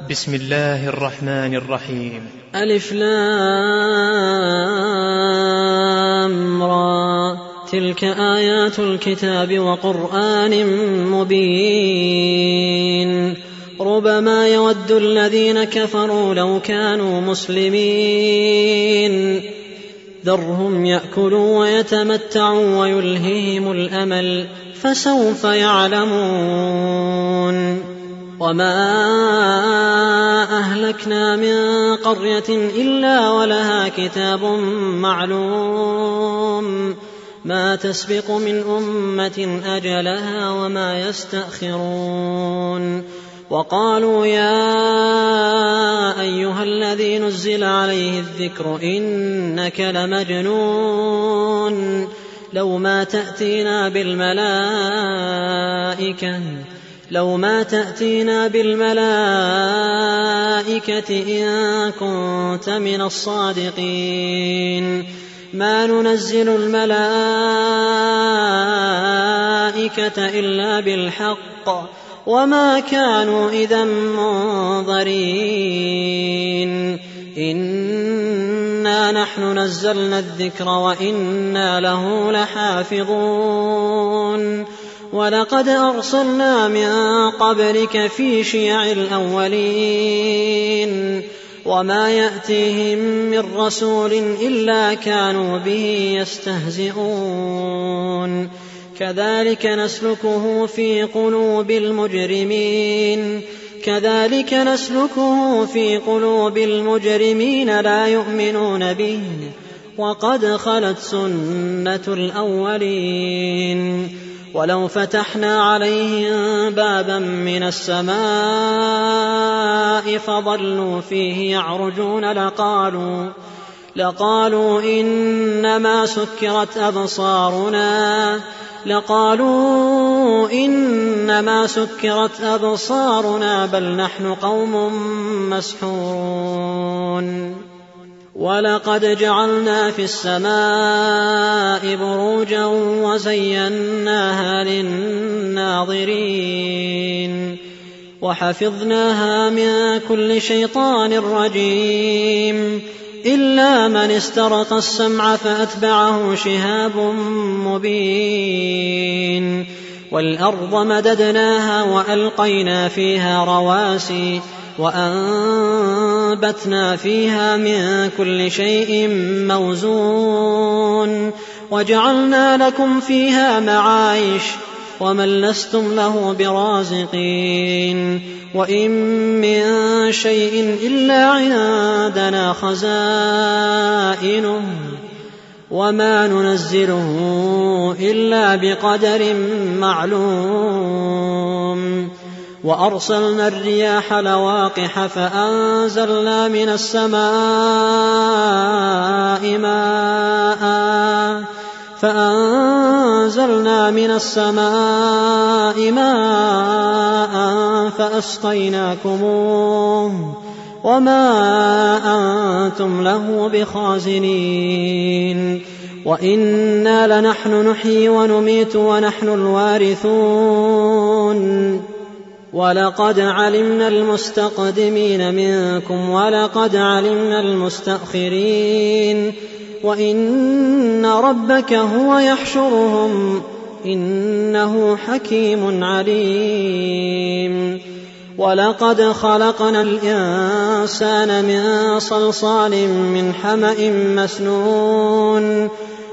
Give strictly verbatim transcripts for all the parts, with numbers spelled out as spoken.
بسم الله الرحمن الرحيم. ألف لام را، تلك آيات الكتاب وقرآن مبين. ربما يود الذين كفروا لو كانوا مسلمين، ذرهم يأكلوا ويتمتعوا ويلههم الأمل، فسوف يعلمون. وما أهلكنا من قرية إلا ولها كتاب معلوم، ما تسبق من أمة أجلها وما يستأخرون. وقالوا يا أيها الذي نزل عليه الذكر إنك لمجنون، لو ما تأتينا بالملائكة لو ما تأتينا بالملائكة إن كنت من الصادقين. ما ننزل الملائكة إلا بالحق وما كانوا إذا منظرين. إنا نحن نزلنا الذكر وإنا له لحافظون. ولقد أرسلنا من قبلك في شيع الأولين، وما يأتيهم من رسول إلا كانوا به يستهزئون. كذلك نسلكه في قلوب المجرمين كذلك نسلكه في قلوب المجرمين لا يؤمنون به، وقد خلت سنة الأولين. ولو فتحنا عليهم بابا من السماء فظلوا فيه يعرجون لقالوا لقالوا إنما سكرت أبصارنا لقالوا إنما سكرت أبصارنا بل نحن قوم مسحورون. ولقد جعلنا في السماء بروجا وزيناها للناظرين، وحفظناها من كل شيطان رجيم، إلا من استرق السمع فأتبعه شهاب مبين. والأرض مددناها وألقينا فيها رواسي وأنبتنا فيها من كل شيء موزون، وجعلنا لكم فيها معايش ومن لستم له برازقين. وإن من شيء إلا عندنا خزائنه وما ننزله إلا بقدر معلوم. وأرسلنا الرياح لواقح فأنزلنا من السماء ماء فأنزلنا من السماء ماء فأسقيناكموه وما أنتم له بخازنين. وإنا لنحن نحيي ونميت ونحن الوارثون. ولقد علمنا المستقدمين منكم ولقد علمنا المستأخرين، وإن ربك هو يحشرهم إنه حكيم عليم. ولقد خلقنا الإنسان من صلصال من حمأ مسنون،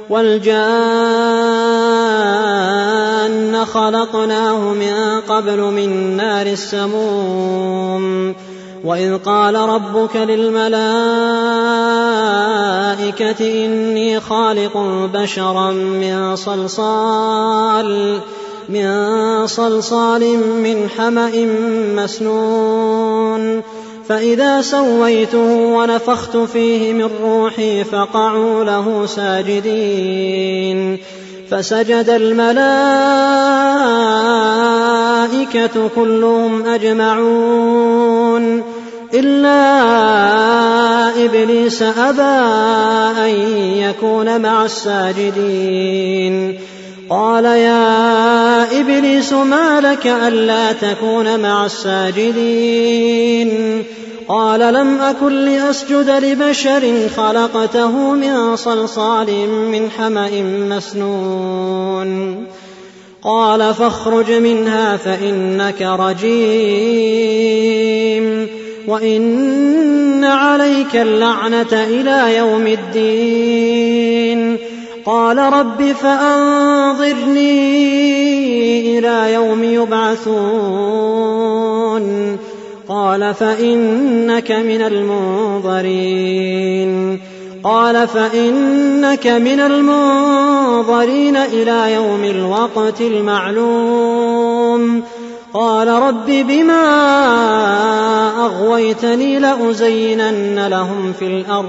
والجان خلقناه من قبل من نار السموم. وإذ قال ربك للملائكة إني خالق بشرا من صلصال من صلصال من حمأ مسنون، فإذا سويته ونفخت فيه من روحي فقعوا له ساجدين. فسجد الملائكة كلهم أجمعون إلا إبليس أبى أن يكون مع الساجدين. قال يا إبليس ما لك ألا تكون مع الساجدين؟ قال لم أكن لأسجد لبشر خلقته من صلصال من حمأ مسنون قال فاخرج منها فإنك رجيم وإن عليك اللعنة إلى يوم الدين قال رب فأنظرني إلى يوم يبعثون قال فإنك من المنظرين قال فإنك من المنظرين إلى يوم الوقت المعلوم قال رب بما أغويتني لأزينن لهم في الأرض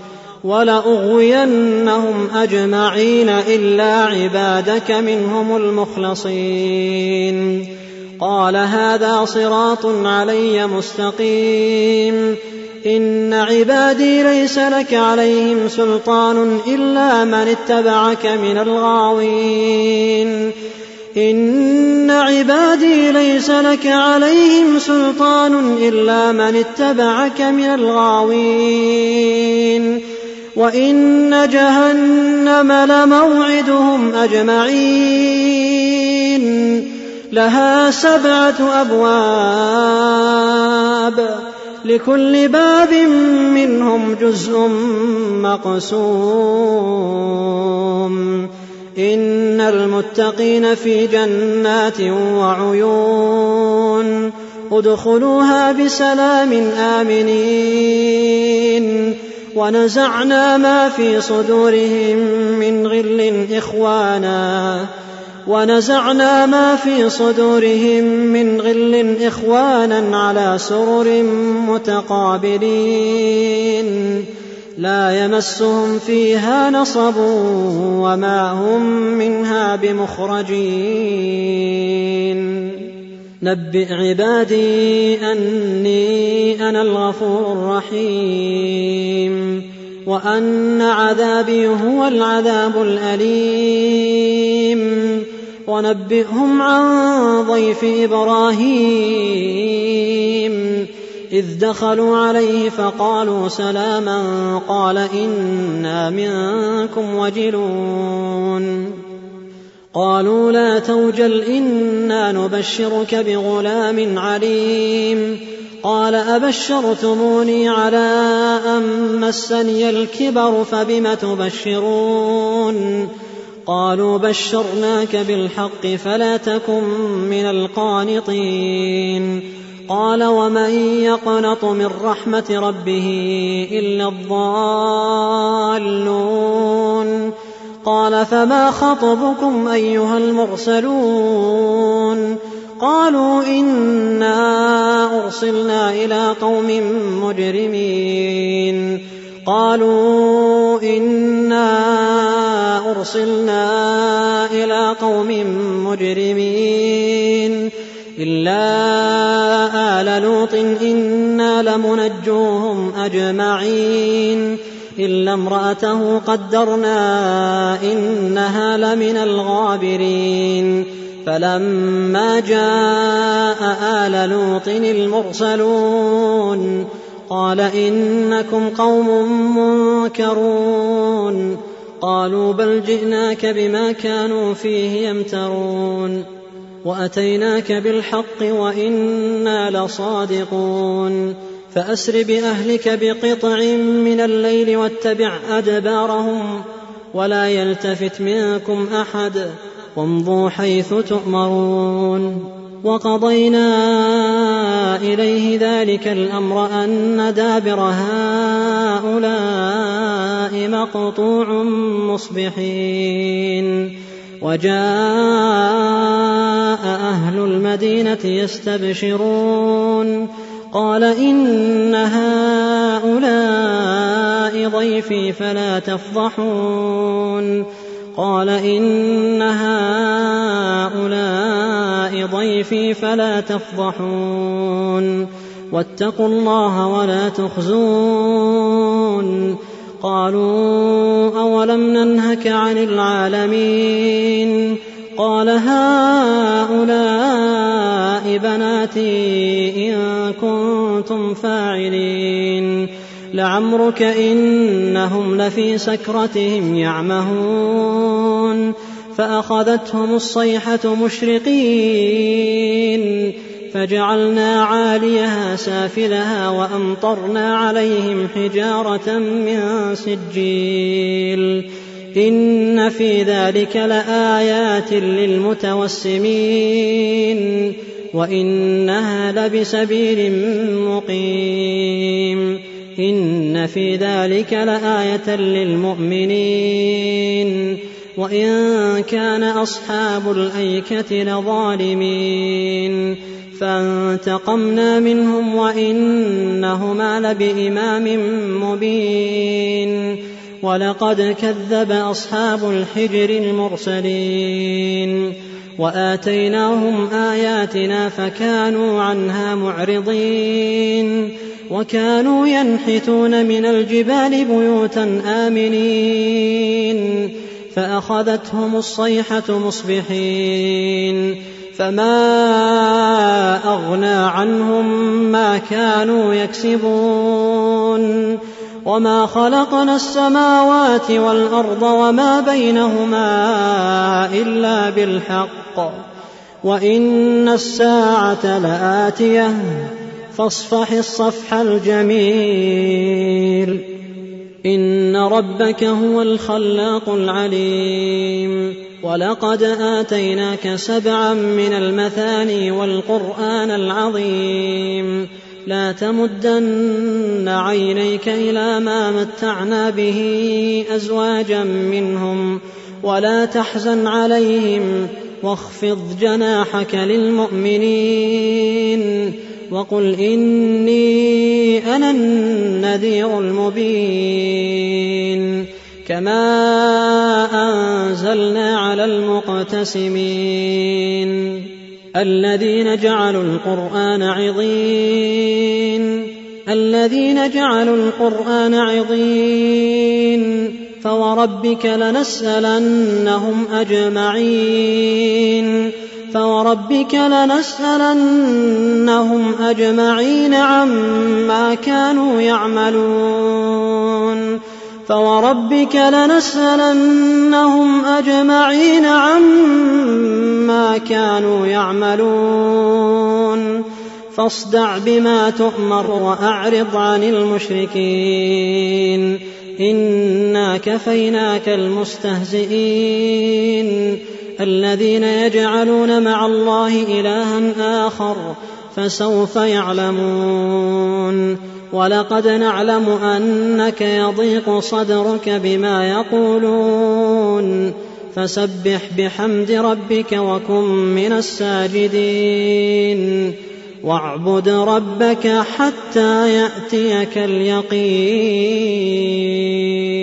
ولأغوينهم أجمعين إلا عبادك منهم المخلصين قال هذا صراط علي مستقيم إن عبادي ليس لك عليهم سلطان إلا من اتبعك من الغاوين إن عبادي ليس لك عليهم سلطان إلا من اتبعك من الغاوين وإن جهنم لموعدهم أجمعين لها سبعة أبواب لكل باب منهم جزء مقسوم إن المتقين في جنات وعيون ادخلوها بسلام آمنين ونزعنا ما في صدورهم من غل إخوانا ونزعنا ما في صدورهم من غل إخوانا على سرر متقابلين لا يمسهم فيها نصب وما هم منها بمخرجين نبئ عبادي أني أنا الغفور الرحيم وأن عذابي هو العذاب الأليم ونبئهم عن ضيف إبراهيم إذ دخلوا عليه فقالوا سلاما قال إنا منكم وجلون قالوا لا توجل إنا نبشرك بغلام عليم قال أبشرتموني على أن مسني الكبر فبم تبشرون قالوا بشرناك بالحق فلا تكن من القانطين قال ومن يقنط من رحمة ربه إلا الضالون قال فما خطبكم أيها المرسلون قالوا إنا أرسلنا إلى قوم مجرمين قالوا إنا أرسلنا إلى قوم مجرمين إلا آل لوط إنا لمنجوهم أجمعين إلا امرأته قدرنا إنها لمن الغابرين فلما جاء آل لوط المرسلون قال إنكم قوم منكرون قالوا بل جئناك بما كانوا فيه يمترون وأتيناك بالحق وإنا لصادقون فأسر بأهلك بقطع من الليل واتبع أدبارهم ولا يلتفت منكم أحد وامضوا حيث تؤمرون وقضينا إليه ذلك الأمر أن دابر هؤلاء مقطوع مصبحين وجاء أهل المدينة يستبشرون قال إن هؤلاء ضيفي فلا تفضحون قال إن هؤلاء ضيفي فلا تفضحون واتقوا الله ولا تخزون قالوا أولم ننهك عن العالمين قال هؤلاء بناتي إن كنتم فاعلين لعمرك إنهم لفي سكرتهم يعمهون فأخذتهم الصيحة مشرقين فجعلنا عاليها سافلها وأمطرنا عليهم حجارة من سجيل إن في ذلك لآيات للمتوسمين وإنها لبسبيل مقيم إن في ذلك لآية للمؤمنين وإن كان أصحاب الأيكة لظالمين فانتقمنا منهم وإنهما لبإمام مبين ولقد كذب أصحاب الحجر المرسلين وآتيناهم آياتنا فكانوا عنها معرضين وكانوا ينحتون من الجبال بيوتا آمنين فأخذتهم الصيحة مصبحين فما أغنى عنهم ما كانوا يكسبون وما خلقنا السماوات والأرض وما بينهما إلا بالحق وإن الساعة لآتية فاصفح الصفح الجميل إن ربك هو الخلاق العليم ولقد آتيناك سبعا من المثاني والقرآن العظيم لا تمدن عينيك إلى ما متعنا به أزواجا منهم ولا تحزن عليهم واخفض جناحك للمؤمنين وقل إني أنا النذير المبين كما أنزلنا على المقتسمين الذين جعلوا القرآن عضين الذين جعلوا القرآن عضين فوربك لنسألنهم أجمعين فوربك لنسألنهم أجمعين عما كانوا يعملون فوربك لنسألنهم أجمعين عما كانوا يعملون فاصدع بما تؤمر وأعرض عن المشركين إنا كفيناك المستهزئين الذين يجعلون مع الله إلها آخر فسوف يعلمون ولقد نعلم أنك يضيق صدرك بما يقولون فسبح بحمد ربك وكن من الساجدين واعبد ربك حتى يأتيك اليقين.